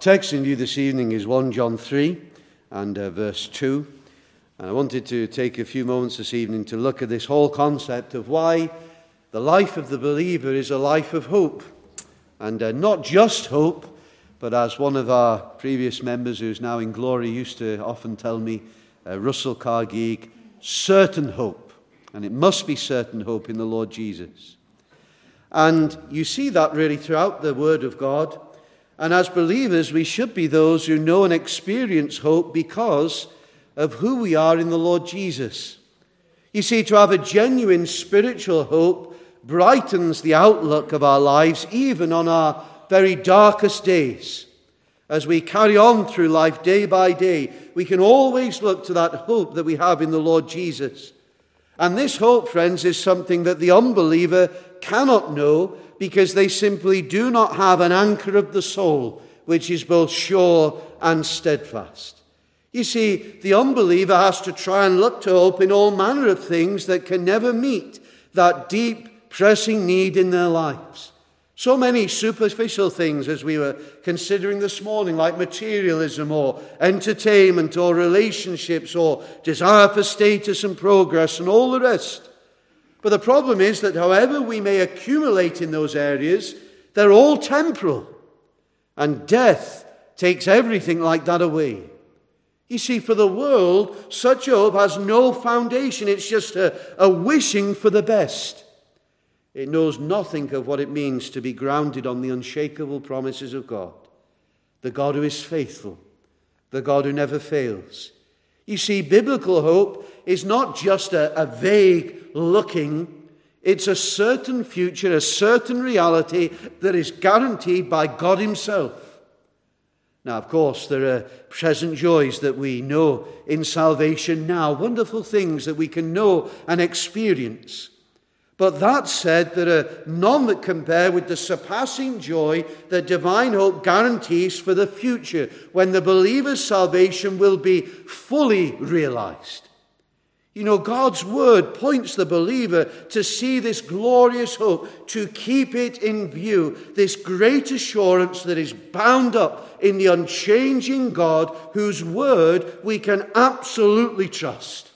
text in view this evening is 1 John 3 and verse 2. And I wanted to take a few moments this evening to look at this whole concept of why the life of the believer is a life of hope. And not just hope, but as one of our previous members who's now in glory used to often tell me, Russell Cargeek, certain hope. And it must be certain hope in the Lord Jesus. And you see that really throughout the Word of God. And as believers, we should be those who know and experience hope because of who we are in the Lord Jesus. You see, to have a genuine spiritual hope brightens the outlook of our lives, even on our very darkest days. As we carry on through life day by day, we can always look to that hope that we have in the Lord Jesus. And this hope, friends, is something that the unbeliever cannot know because they simply do not have an anchor of the soul, which is both sure and steadfast. You see, the unbeliever has to try and look to hope in all manner of things that can never meet that deep, pressing need in their lives. So many superficial things, as we were considering this morning, like materialism or entertainment or relationships or desire for status and progress and all the rest. But the problem is that however we may accumulate in those areas, they're all temporal. And death takes everything like that away. You see, for the world, such hope has no foundation. It's just a wishing for the best. It knows nothing of what it means to be grounded on the unshakable promises of God. The God who is faithful. The God who never fails. You see, biblical hope is not just a vague looking. It's a certain future, a certain reality that is guaranteed by God himself. Now, of course, there are present joys that we know in salvation now, wonderful things that we can know and experience. But that said, there are none that compare with the surpassing joy that divine hope guarantees for the future, when the believer's salvation will be fully realized. You know, God's word points the believer to see this glorious hope, to keep it in view, this great assurance that is bound up in the unchanging God, whose word we can absolutely trust.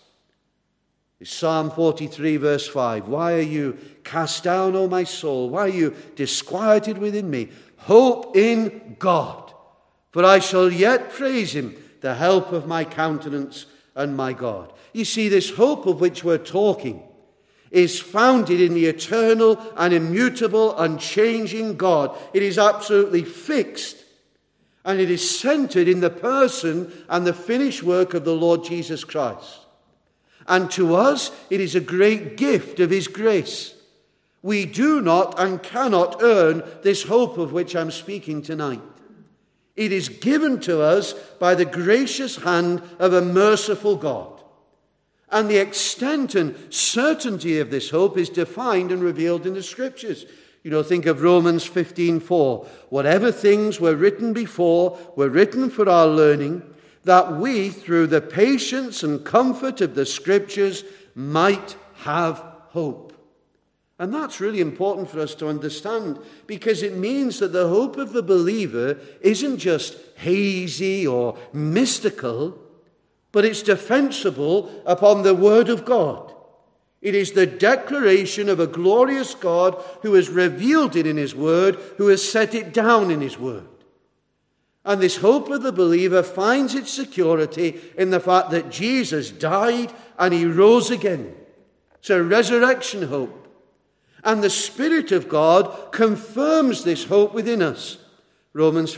It's Psalm 43 verse 5. Why are you cast down, O my soul? Why are you disquieted within me? Hope in God, for I shall yet praise him, the help of my countenance and my God. You see, this hope of which we're talking is founded in the eternal and immutable, unchanging God. It is absolutely fixed, and it is centered in the person and the finished work of the Lord Jesus Christ. And to us, it is a great gift of his grace. We do not and cannot earn this hope of which I'm speaking tonight. It is given to us by the gracious hand of a merciful God. And the extent and certainty of this hope is defined and revealed in the Scriptures. You know, think of Romans 15:4. Whatever things were written before were written for our learning, that we, through the patience and comfort of the Scriptures, might have hope. And that's really important for us to understand, because it means that the hope of the believer isn't just hazy or mystical, but it's defensible upon the Word of God. It is the declaration of a glorious God who has revealed it in his Word, who has set it down in his Word. And this hope of the believer finds its security in the fact that Jesus died and he rose again. It's a resurrection hope. And the Spirit of God confirms this hope within us. Romans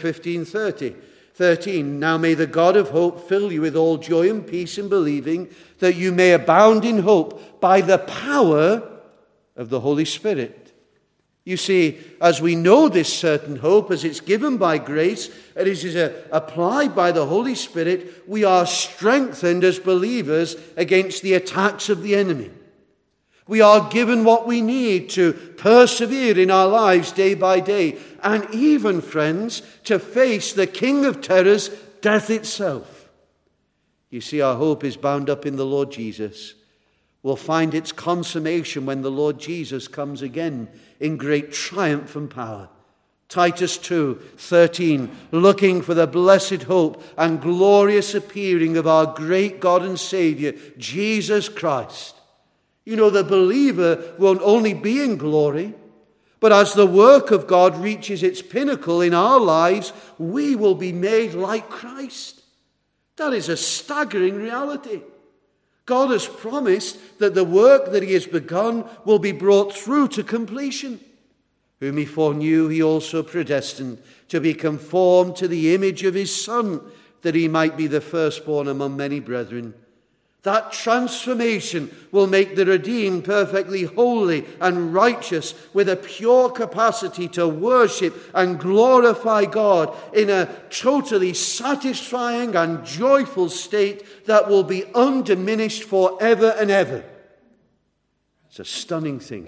15:13. Now may the God of hope fill you with all joy and peace in believing, that you may abound in hope by the power of the Holy Spirit. You see, as we know this certain hope, as it's given by grace, and it is applied by the Holy Spirit, we are strengthened as believers against the attacks of the enemy. We are given what we need to persevere in our lives day by day, and even, friends, to face the King of terrors, death itself. You see, our hope is bound up in the Lord Jesus. We'll find its consummation when the Lord Jesus comes again in great triumph and power Titus 2:13, looking for the blessed hope and glorious appearing of our great God and Savior, Jesus Christ. You know, the believer won't only be in glory, but as the work of God reaches its pinnacle in our lives, we will be made like Christ. That is a staggering reality. God has promised that the work that he has begun will be brought through to completion. Whom he foreknew, he also predestined to be conformed to the image of his Son, that he might be the firstborn among many brethren. That transformation will make the redeemed perfectly holy and righteous, with a pure capacity to worship and glorify God in a totally satisfying and joyful state that will be undiminished forever and ever. It's a stunning thing.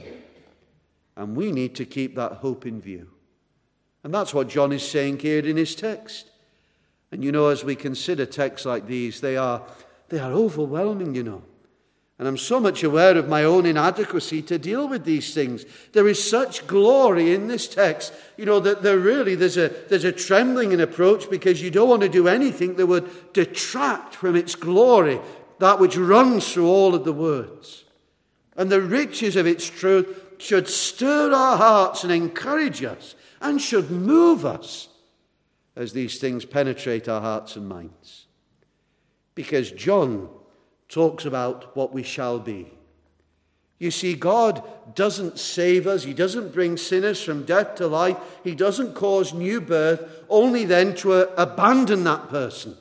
And we need to keep that hope in view. And that's what John is saying here in his text. And you know, as we consider texts like these, they are overwhelming, you know. And I'm so much aware of my own inadequacy to deal with these things. There is such glory in this text, you know, that there's a trembling in approach, because you don't want to do anything that would detract from its glory, that which runs through all of the words. And the riches of its truth should stir our hearts and encourage us, and should move us as these things penetrate our hearts and minds. Because John talks about what we shall be. You see, God doesn't save us. He doesn't bring sinners from death to life. He doesn't cause new birth, only then to abandon that person.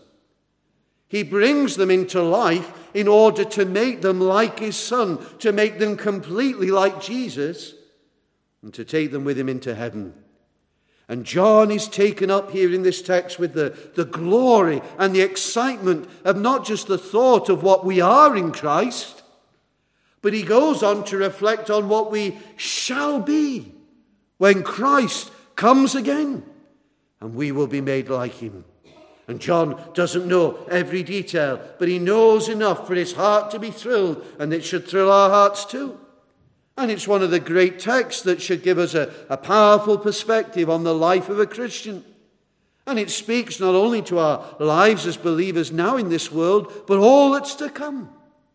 He brings them into life in order to make them like his Son, to make them completely like Jesus, and to take them with him into heaven. And John is taken up here in this text with the glory and the excitement of not just the thought of what we are in Christ, but he goes on to reflect on what we shall be when Christ comes again, and we will be made like him. And John doesn't know every detail, but he knows enough for his heart to be thrilled, and it should thrill our hearts too. And it's one of the great texts that should give us a powerful perspective on the life of a Christian. And it speaks not only to our lives as believers now in this world, but all that's to come.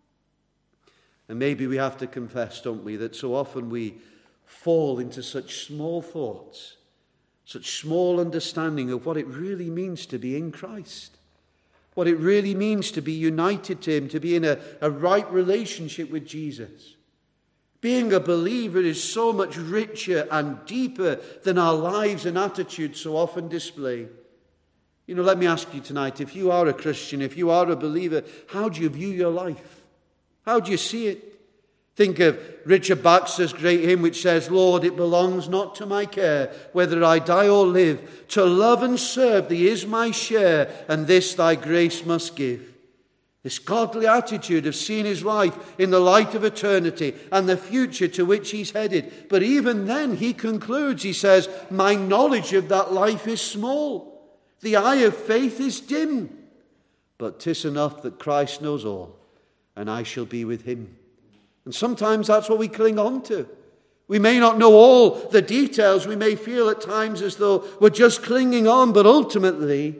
And maybe we have to confess, don't we, that so often we fall into such small thoughts, such small understanding of what it really means to be in Christ, what it really means to be united to him, to be in a right relationship with Jesus. Being a believer is so much richer and deeper than our lives and attitudes so often display. You know, let me ask you tonight, if you are a Christian, if you are a believer, how do you view your life? How do you see it? Think of Richard Baxter's great hymn which says, "Lord, it belongs not to my care, whether I die or live. To love and serve thee is my share, and this thy grace must give." This godly attitude of seeing his life in the light of eternity and the future to which he's headed. But even then he concludes, he says, "My knowledge of that life is small. The eye of faith is dim. But 'tis enough that Christ knows all, and I shall be with him." And sometimes that's what we cling on to. We may not know all the details. We may feel at times as though we're just clinging on, but ultimately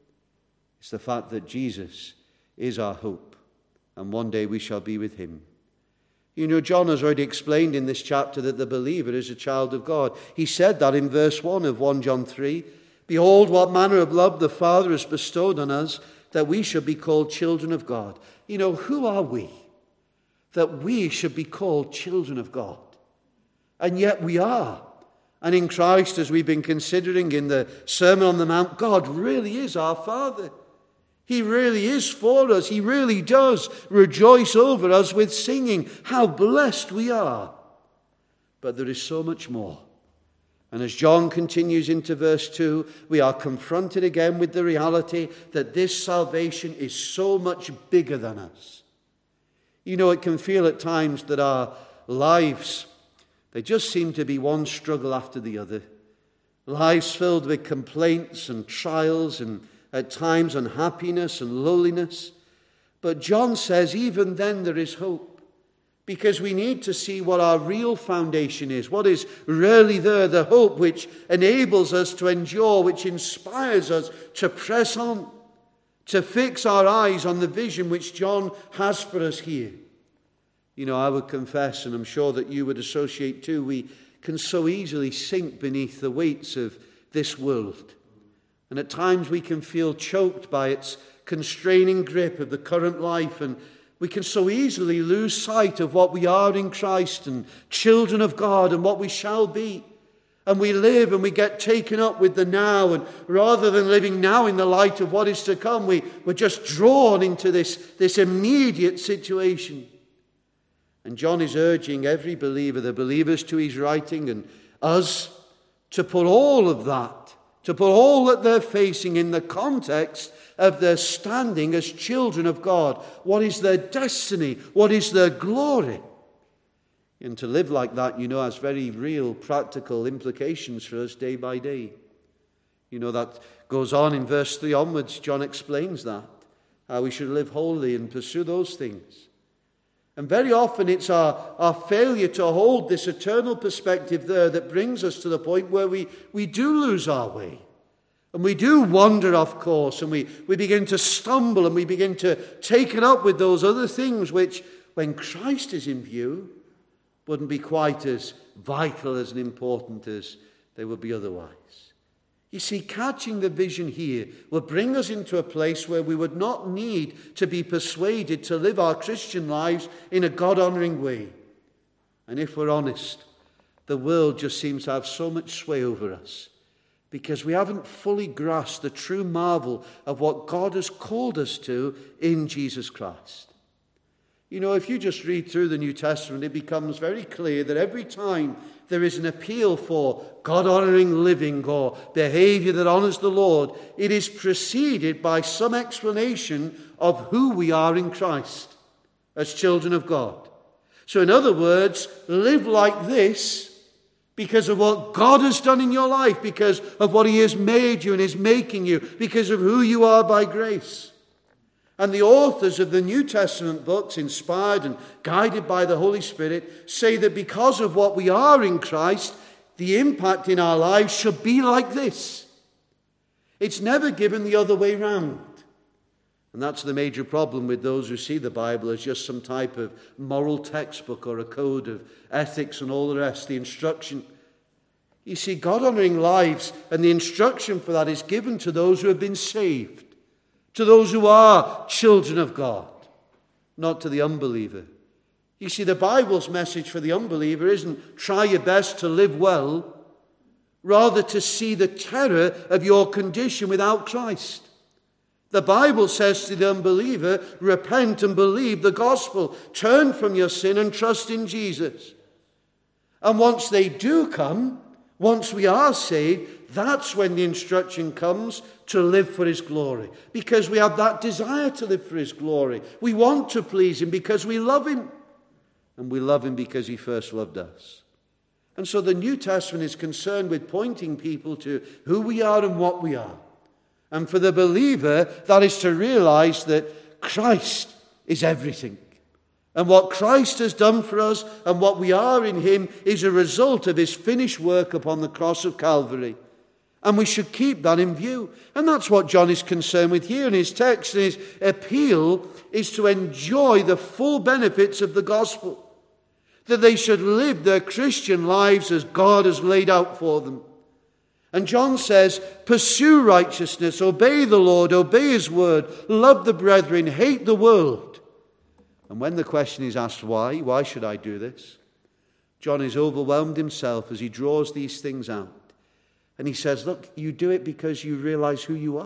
it's the fact that Jesus is our hope, and one day we shall be with him. You know, John has already explained in this chapter that the believer is a child of God. He said that in verse 1 of 1 John 3. "Behold, what manner of love the Father has bestowed on us, that we should be called children of God." You know, who are we that we should be called children of God? And yet we are. And in Christ, as we've been considering in the Sermon on the Mount, God really is our Father. He really is for us. He really does rejoice over us with singing. How blessed we are. But there is so much more. And as John continues into verse 2, we are confronted again with the reality that this salvation is so much bigger than us. You know, it can feel at times that our lives, they just seem to be one struggle after the other. Lives filled with complaints and trials and at times unhappiness and lowliness. But John says even then there is hope, because we need to see what our real foundation is, what is really there, the hope which enables us to endure, which inspires us to press on, to fix our eyes on the vision which John has for us here. You know, I would confess, and I'm sure that you would associate too, we can so easily sink beneath the weights of this world. And at times we can feel choked by its constraining grip of the current life, and we can so easily lose sight of what we are in Christ and children of God and what we shall be. And we live and we get taken up with the now, and rather than living now in the light of what is to come, we're just drawn into this immediate situation. And John is urging every believer, the believers to his writing and us, to put all of that, to put all that they're facing in the context of their standing as children of God. What is their destiny? What is their glory? And to live like that, you know, has very real practical implications for us day by day. You know, that goes on in verse 3 onwards. John explains that, how we should live holy and pursue those things. And very often it's our failure to hold this eternal perspective there that brings us to the point where we do lose our way. And we do wander off course, and we begin to stumble, and we begin to take it up with those other things which, when Christ is in view, wouldn't be quite as vital, as important as they would be otherwise. You see, catching the vision here will bring us into a place where we would not need to be persuaded to live our Christian lives in a God-honoring way. And if we're honest, the world just seems to have so much sway over us, because we haven't fully grasped the true marvel of what God has called us to in Jesus Christ. You know, if you just read through the New Testament, it becomes very clear that every time there is an appeal for God-honoring living or behavior that honors the Lord, it is preceded by some explanation of who we are in Christ as children of God. So in other words, live like this because of what God has done in your life, because of what he has made you and is making you, because of who you are by grace. And the authors of the New Testament books, inspired and guided by the Holy Spirit, say that because of what we are in Christ, the impact in our lives should be like this. It's never given the other way round. And that's the major problem with those who see the Bible as just some type of moral textbook or a code of ethics and all the rest, the instruction. You see, God-honoring lives and the instruction for that is given to those who have been saved, to those who are children of God, not to the unbeliever. You see, the Bible's message for the unbeliever isn't try your best to live well, rather to see the terror of your condition without Christ. The Bible says to the unbeliever, repent and believe the gospel. Turn from your sin and trust in Jesus. And once they do come, once we are saved, that's when the instruction comes to live for his glory. Because we have that desire to live for his glory. We want to please him because we love him. And we love him because he first loved us. And so the New Testament is concerned with pointing people to who we are and what we are. And for the believer, that is to realize that Christ is everything. And what Christ has done for us and what we are in him is a result of his finished work upon the cross of Calvary. And we should keep that in view. And that's what John is concerned with here in his text. And his appeal is to enjoy the full benefits of the gospel. That they should live their Christian lives as God has laid out for them. And John says, pursue righteousness, obey the Lord, obey his word, love the brethren, hate the world. And when the question is asked why should I do this? John is overwhelmed himself as he draws these things out. And he says, look, you do it because you realize who you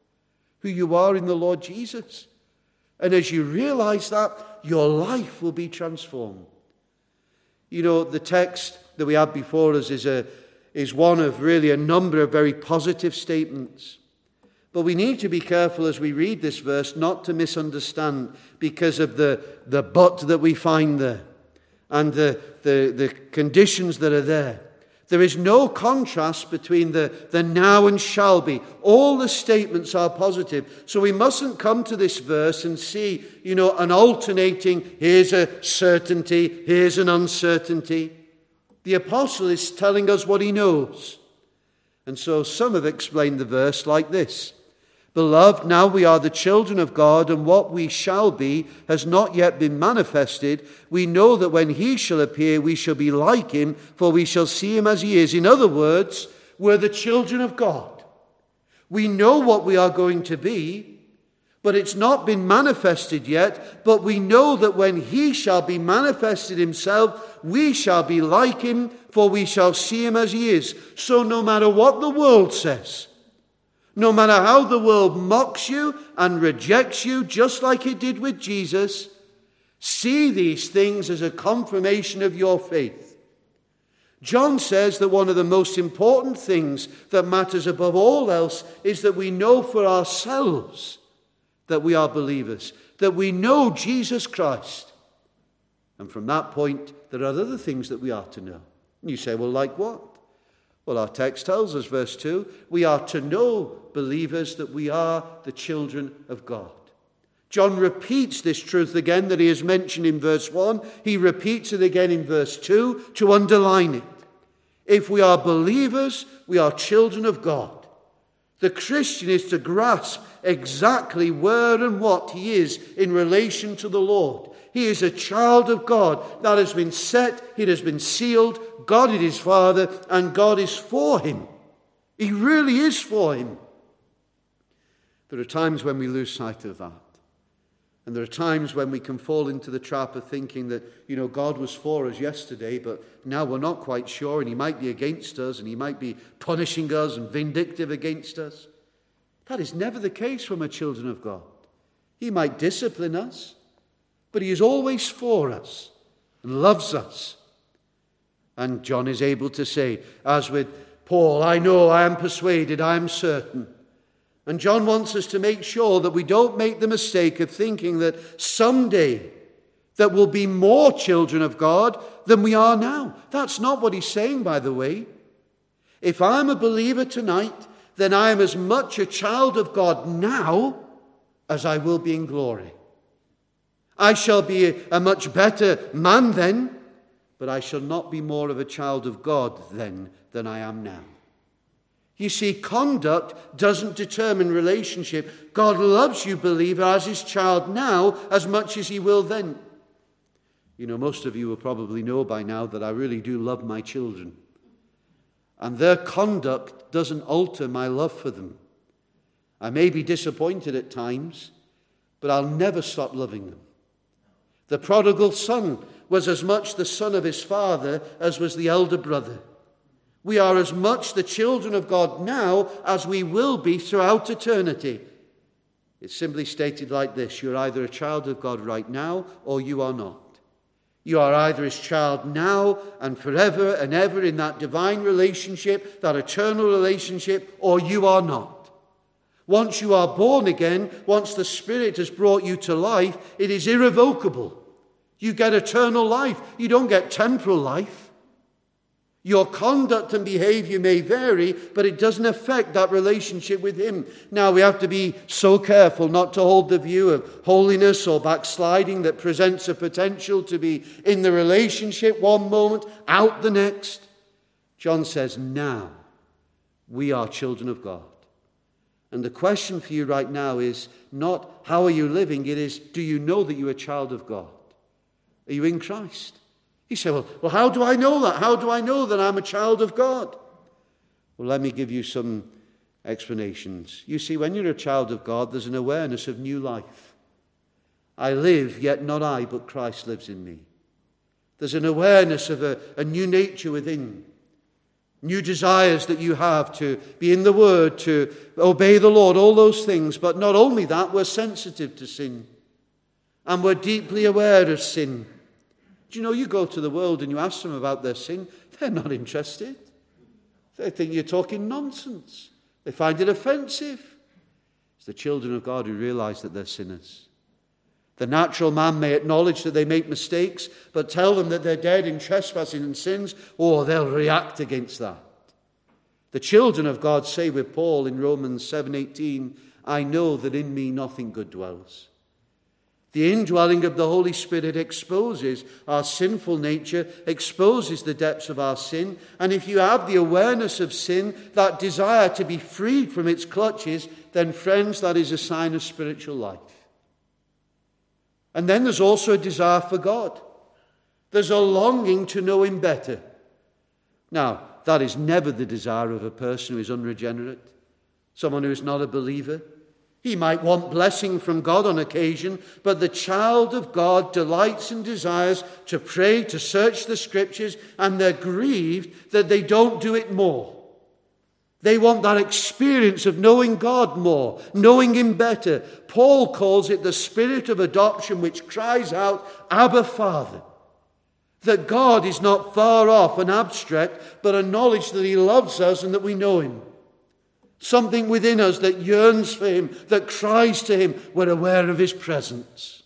are in the Lord Jesus. And as you realize that, your life will be transformed. You know, the text that we have before us is one of really a number of very positive statements. But we need to be careful as we read this verse not to misunderstand because of the but that we find there and the conditions that are there. There is no contrast between the now and shall be. All the statements are positive. So we mustn't come to this verse and see, an alternating, here's a certainty, here's an uncertainty. The apostle is telling us what he knows. And so some have explained the verse like this. Beloved, now we are the children of God, and what we shall be has not yet been manifested. We know that when he shall appear, we shall be like him, for we shall see him as he is. In other words, we're the children of God. We know what we are going to be, but it's not been manifested yet. But we know that when he shall be manifested himself, we shall be like him, for we shall see him as he is. So no matter what the world says, no matter how the world mocks you and rejects you, just like it did with Jesus, see these things as a confirmation of your faith. John says that one of the most important things that matters above all else is that we know for ourselves that we are believers, that we know Jesus Christ. And from that point, there are other things that we are to know. And you say, well, like what? Well, our text tells us, verse 2, we are to know, believers, that we are the children of God. John repeats this truth again that he has mentioned in verse 1. He repeats it again in verse 2 to underline it. If we are believers, we are children of God. The Christian is to grasp exactly where and what he is in relation to the Lord. He is a child of God. That has been set, it has been sealed. God is his Father, and God is for him. He really is for him. There are times when we lose sight of that. And there are times when we can fall into the trap of thinking that, God was for us yesterday, but now we're not quite sure, and he might be against us, and he might be punishing us and vindictive against us. That is never the case when we're children of God. He might discipline us, but he is always for us and loves us. And John is able to say, as with Paul, I know, I am persuaded, I am certain. And John wants us to make sure that we don't make the mistake of thinking that someday there will be more children of God than we are now. That's not what he's saying, by the way. If I'm a believer tonight, then I am as much a child of God now as I will be in glory. I shall be a much better man then, but I shall not be more of a child of God then than I am now. You see, conduct doesn't determine relationship. God loves you, believer, as his child now as much as he will then. Most of you will probably know by now that I really do love my children. And their conduct doesn't alter my love for them. I may be disappointed at times, but I'll never stop loving them. The prodigal son was as much the son of his father as was the elder brother. We are as much the children of God now as we will be throughout eternity. It's simply stated like this: you're either a child of God right now or you are not. You are either his child now and forever and ever in that divine relationship, that eternal relationship, or you are not. Once you are born again, once the Spirit has brought you to life, it is irrevocable. You get eternal life. You don't get temporal life. Your conduct and behavior may vary, but it doesn't affect that relationship with him. Now, we have to be so careful not to hold the view of holiness or backsliding that presents a potential to be in the relationship one moment, out the next. John says, now we are children of God. And the question for you right now is not how are you living, it is, do you know that you're a child of God? Are you in Christ? You say, well, how do I know that? How do I know that I'm a child of God? Well, let me give you some explanations. You see, when you're a child of God, there's an awareness of new life. I live, yet not I, but Christ lives in me. There's an awareness of a new nature within. New desires that you have to be in the Word, to obey the Lord, all those things. But not only that, we're sensitive to sin. And we're deeply aware of sin. Do you know, you go to the world and you ask them about their sin, they're not interested. They think you're talking nonsense. They find it offensive. It's the children of God who realize that they're sinners. The natural man may acknowledge that they make mistakes, but tell them that they're dead in trespassing and sins, or they'll react against that. The children of God say with Paul in Romans 7:18, I know that in me nothing good dwells. The indwelling of the Holy Spirit exposes our sinful nature, exposes the depths of our sin, and if you have the awareness of sin, that desire to be freed from its clutches, then friends, that is a sign of spiritual life. And then there's also a desire for God. There's a longing to know him better. Now, that is never the desire of a person who is unregenerate, someone who is not a believer. He might want blessing from God on occasion, but the child of God delights and desires to pray, to search the Scriptures, and they're grieved that they don't do it more. They want that experience of knowing God more, knowing him better. Paul calls it the spirit of adoption which cries out, Abba, Father. That God is not far off and abstract, but a knowledge that he loves us and that we know him. Something within us that yearns for him, that cries to him. We're aware of his presence.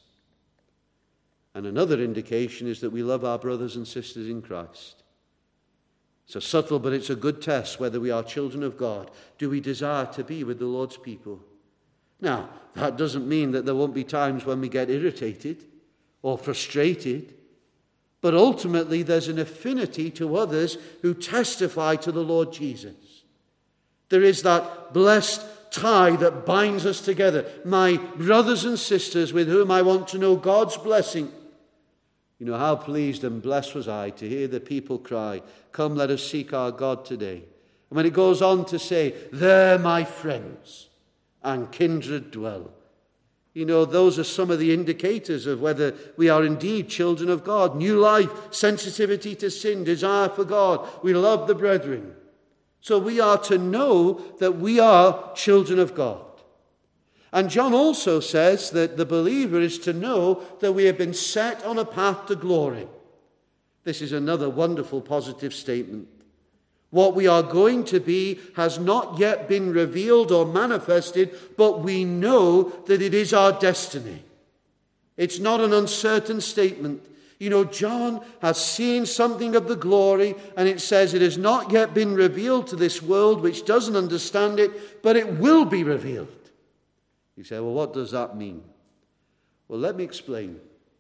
And another indication is that we love our brothers and sisters in Christ. It's a subtle, but it's a good test whether we are children of God. Do we desire to be with the Lord's people? Now, that doesn't mean that there won't be times when we get irritated or frustrated. But ultimately, there's an affinity to others who testify to the Lord Jesus. There is that blessed tie that binds us together. My brothers and sisters with whom I want to know God's blessing. You know, how pleased and blessed was I to hear the people cry, come, let us seek our God today. And when it goes on to say, there my friends and kindred dwell. You know, those are some of the indicators of whether we are indeed children of God. New life, sensitivity to sin, desire for God. We love the brethren. So we are to know that we are children of God. And John also says that the believer is to know that we have been set on a path to glory. This is another wonderful positive statement. What we are going to be has not yet been revealed or manifested, but we know that it is our destiny. It's not an uncertain statement. You know, John has seen something of the glory, and it says it has not yet been revealed to this world which doesn't understand it, but it will be revealed. You say, well, what does that mean? Well, let me explain.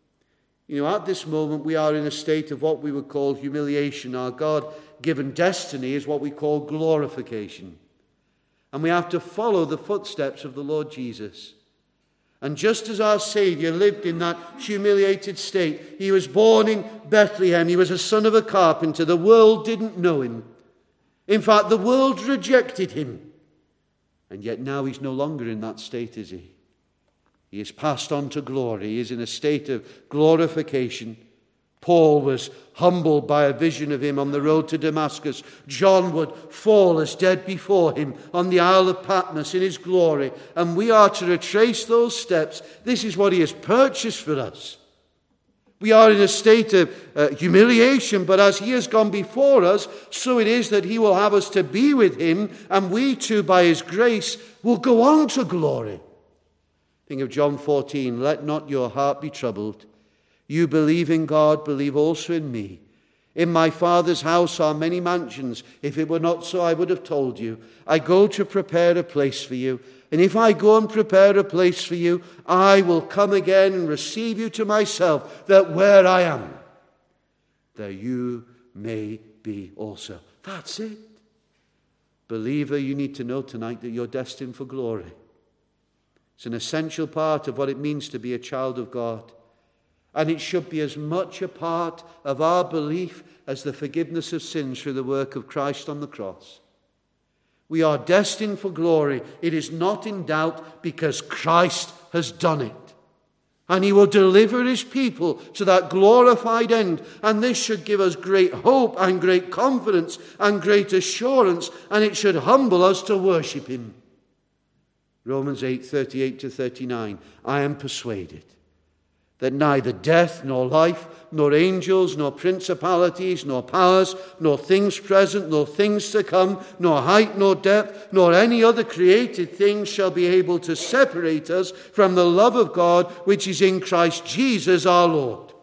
You know, at this moment we are in a state of what we would call humiliation. Our God-given destiny is what we call glorification. And we have to follow the footsteps of the Lord Jesus. And just as our Savior lived in that humiliated state, he was born in Bethlehem, he was a son of a carpenter, the world didn't know him. In fact, the world rejected him. And yet now he's no longer in that state, is he? He is passed on to glory. He is in a state of glorification. Paul was humbled by a vision of him on the road to Damascus. John would fall as dead before him on the Isle of Patmos in his glory. And we are to retrace those steps. This is what he has purchased for us. We are in a state of humiliation, but as he has gone before us, so it is that he will have us to be with him, and we too, by his grace, will go on to glory. Think of John 14, let not your heart be troubled. You believe in God, believe also in me. In my Father's house are many mansions. If it were not so, I would have told you. I go to prepare a place for you. And if I go and prepare a place for you, I will come again and receive you to myself, that where I am, there you may be also. That's it. Believer, you need to know tonight that you're destined for glory. It's an essential part of what it means to be a child of God. And it should be as much a part of our belief as the forgiveness of sins through the work of Christ on the cross. We are destined for glory. It is not in doubt because Christ has done it. And he will deliver his people to that glorified end. And this should give us great hope and great confidence and great assurance. And it should humble us to worship him. Romans 8:38-39. I am persuaded that neither death, nor life, nor angels, nor principalities, nor powers, nor things present, nor things to come, nor height, nor depth, nor any other created thing shall be able to separate us from the love of God which is in Christ Jesus our Lord.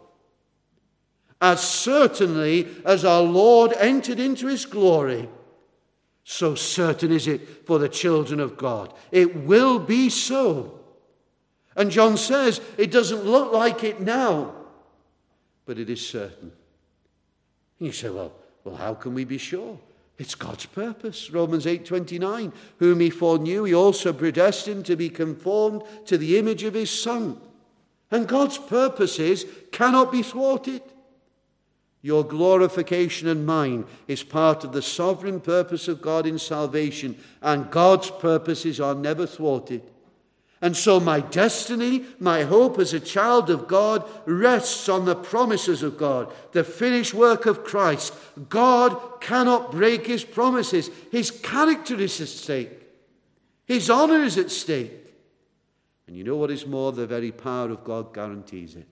As certainly as our Lord entered into his glory, so certain is it for the children of God. It will be so. And John says it doesn't look like it now, but it is certain. And you say, well, how can we be sure? It's God's purpose. Romans 8:29, whom he foreknew, he also predestined to be conformed to the image of his Son. And God's purposes cannot be thwarted. Your glorification and mine is part of the sovereign purpose of God in salvation, and God's purposes are never thwarted. And so my destiny, my hope as a child of God, rests on the promises of God, the finished work of Christ. God cannot break his promises. His character is at stake. His honor is at stake. And you know what is more? The very power of God guarantees it.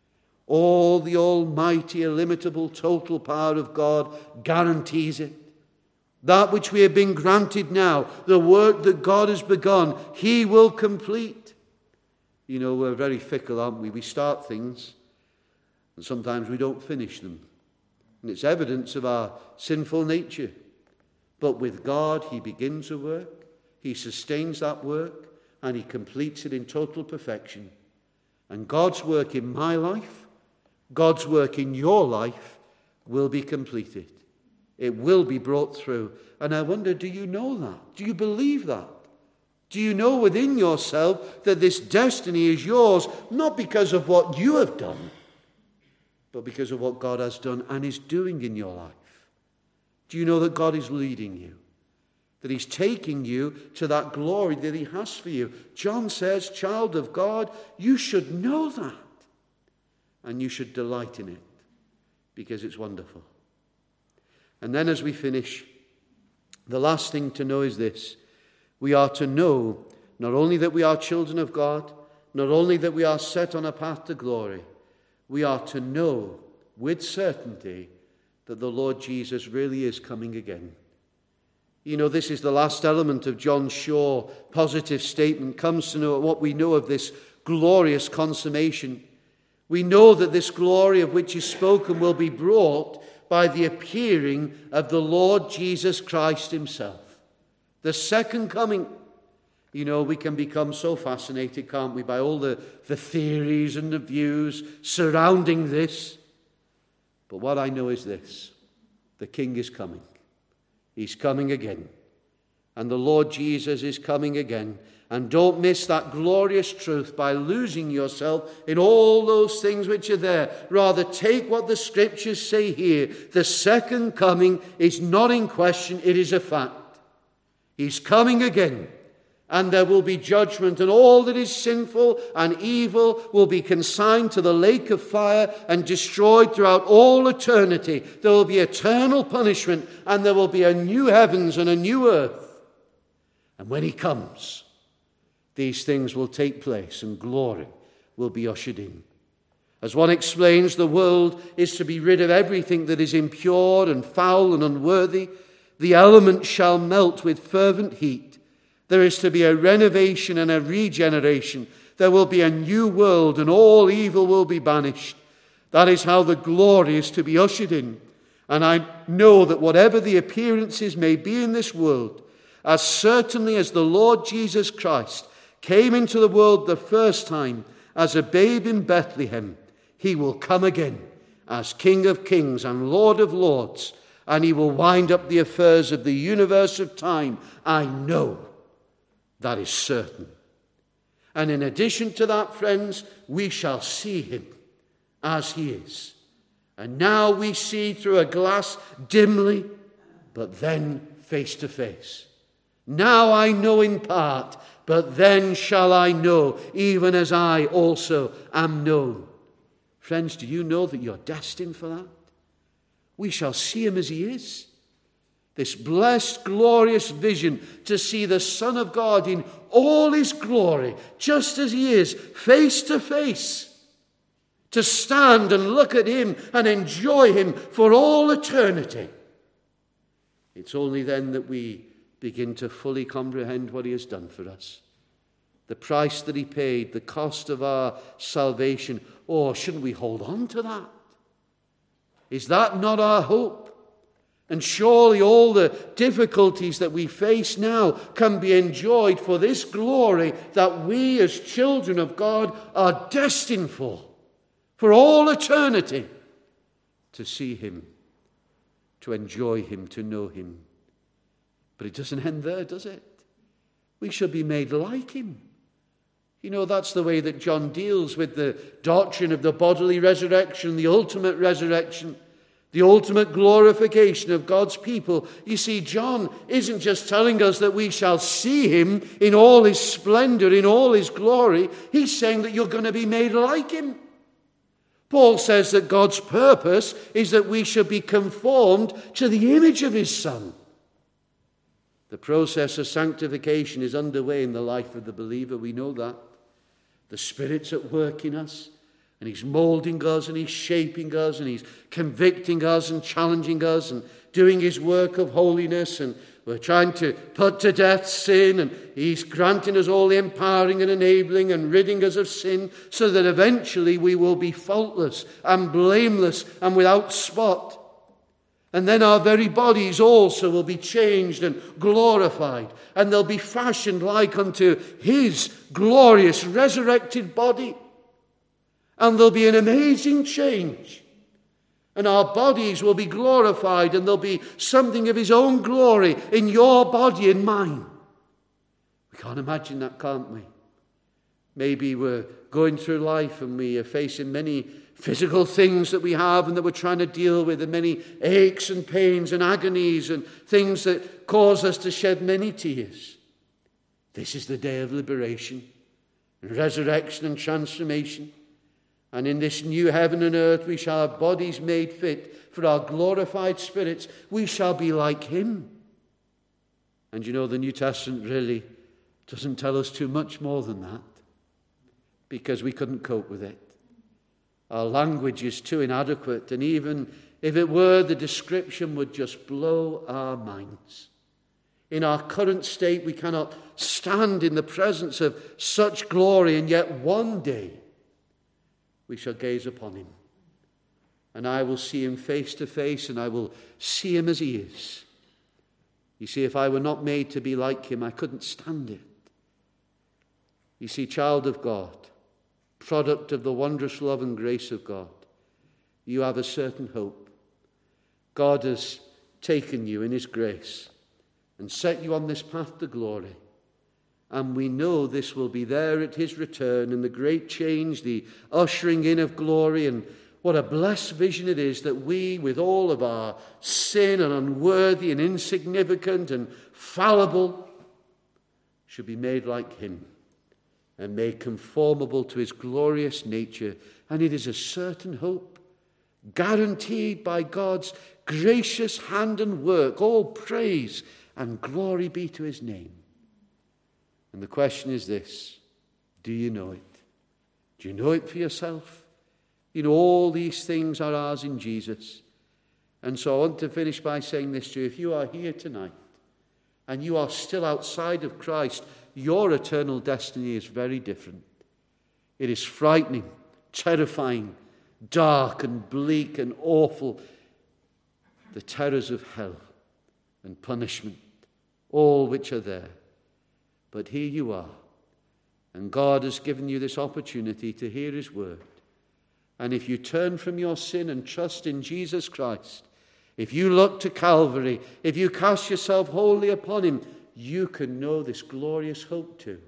All the almighty, illimitable, total power of God guarantees it. That which we have been granted now, the work that God has begun, he will complete. You know, we're very fickle, aren't we? We start things, and sometimes we don't finish them. And it's evidence of our sinful nature. But with God, he begins a work, he sustains that work, and he completes it in total perfection. And God's work in my life, God's work in your life will be completed. It will be brought through. And I wonder, do you know that? Do you believe that? Do you know within yourself that this destiny is yours, not because of what you have done, but because of what God has done and is doing in your life? Do you know that God is leading you? That he's taking you to that glory that he has for you? John says, child of God, you should know that. And you should delight in it, because it's wonderful. And then as we finish, the last thing to know is this. We are to know not only that we are children of God, not only that we are set on a path to glory, we are to know with certainty that the Lord Jesus really is coming again. You know, this is the last element of John Shaw positive statement, comes to know what we know of this glorious consummation. We know that this glory of which is spoken will be brought by the appearing of the Lord Jesus Christ himself. The second coming. You know, we can become so fascinated, can't we, by all the theories and the views surrounding this. But what I know is this. The King is coming. He's coming again. And the Lord Jesus is coming again. And don't miss that glorious truth by losing yourself in all those things which are there. Rather, take what the scriptures say here. The second coming is not in question, it is a fact. He's coming again. And there will be judgment, and all that is sinful and evil will be consigned to the lake of fire and destroyed throughout all eternity. There will be eternal punishment, and there will be a new heavens and a new earth. And when he comes, these things will take place and glory will be ushered in. As one explains, the world is to be rid of everything that is impure and foul and unworthy. The elements shall melt with fervent heat. There is to be a renovation and a regeneration. There will be a new world and all evil will be banished. That is how the glory is to be ushered in. And I know that whatever the appearances may be in this world, as certainly as the Lord Jesus Christ came into the world the first time as a babe in Bethlehem, he will come again as King of Kings and Lord of Lords, and he will wind up the affairs of the universe of time. I know that is certain. And in addition to that, friends, we shall see him as he is. And now we see through a glass dimly, but then face to face. Now I know in part, but then shall I know, even as I also am known. Friends, do you know that you're destined for that? We shall see him as he is. This blessed, glorious vision to see the Son of God in all his glory, just as he is, face to face. to stand and look at him and enjoy him for all eternity. It's only then that we begin to fully comprehend what he has done for us. The price that he paid, the cost of our salvation. Oh, shouldn't we hold on to that? Is that not our hope? And surely all the difficulties that we face now can be enjoyed for this glory that we as children of God are destined for all eternity, to see him, to enjoy him, to know him. But it doesn't end there, does it? We shall be made like him. You know, that's the way that John deals with the doctrine of the bodily resurrection, the ultimate resurrection, the ultimate glorification of God's people. You see, John isn't just telling us that we shall see him in all his splendor, in all his glory. He's saying that you're going to be made like him. Paul says that God's purpose is that we should be conformed to the image of his Son. The process of sanctification is underway in the life of the believer. We know that. The Spirit's at work in us, and he's molding us, and he's shaping us, and he's convicting us and challenging us and doing his work of holiness. And we're trying to put to death sin, and he's granting us all the empowering and enabling and ridding us of sin, so that eventually we will be faultless and blameless and without spot. And then our very bodies also will be changed and glorified, and they'll be fashioned like unto his glorious resurrected body. And there'll be an amazing change. And our bodies will be glorified, and there'll be something of his own glory in your body and mine. We can't imagine that, can't we? Maybe we're going through life and we are facing many physical things that we have and that we're trying to deal with, and many aches and pains and agonies and things that cause us to shed many tears. This is the day of liberation, resurrection and transformation. And in this new heaven and earth we shall have bodies made fit for our glorified spirits. We shall be like him. And you know, the New Testament really doesn't tell us too much more than that, because we couldn't cope with it. Our language is too inadequate, and even if it were, the description would just blow our minds. In our current state, we cannot stand in the presence of such glory, and yet one day we shall gaze upon him, and I will see him face to face, and I will see him as he is. You see, if I were not made to be like him, I couldn't stand it. You see, child of God, product of the wondrous love and grace of God, you have a certain hope. God has taken you in his grace and set you on this path to glory. And we know this will be there at his return, and the great change, the ushering in of glory. And what a blessed vision it is that we, with all of our sin and unworthy and insignificant and fallible, should be made like him and made conformable to his glorious nature. And it is a certain hope, guaranteed by God's gracious hand and work. All praise and glory be to his name. And the question is this: do you know it? Do you know it for yourself? You know, all these things are ours in Jesus. And so I want to finish by saying this to you. If you are here tonight and you are still outside of Christ, your eternal destiny is very different. It is frightening, terrifying, dark and bleak and awful. The terrors of hell and punishment, all which are there. But here you are, and God has given you this opportunity to hear his word. And if you turn from your sin and trust in Jesus Christ, if you look to Calvary, if you cast yourself wholly upon him, you can know this glorious hope too.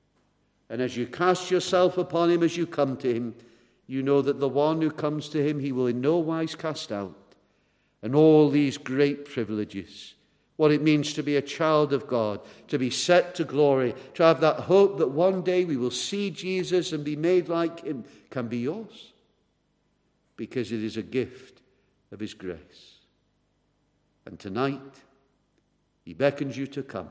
And as you cast yourself upon him, as you come to him, you know that the one who comes to him, he will in no wise cast out. And all these great privileges, what it means to be a child of God, to be set to glory, to have that hope that one day we will see Jesus and be made like him, can be yours, because it is a gift of his grace. And tonight, he beckons you to come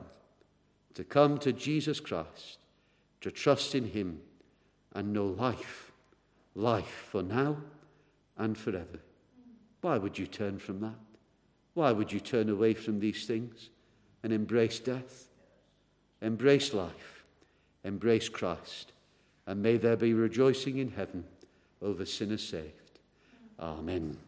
to Jesus Christ, to trust in him and know life, life for now and forever. Why would you turn from that? Why would you turn away from these things and embrace death? Embrace life. Embrace Christ. And may there be rejoicing in heaven over sinners saved. Amen.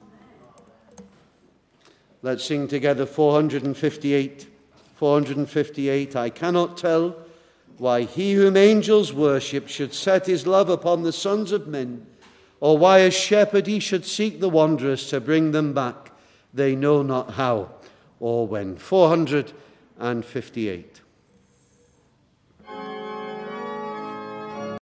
Let's sing together 458. 458. I cannot tell why he whom angels worship should set his love upon the sons of men, or why as shepherd he should seek the wanderers to bring them back, they know not how or when. 458.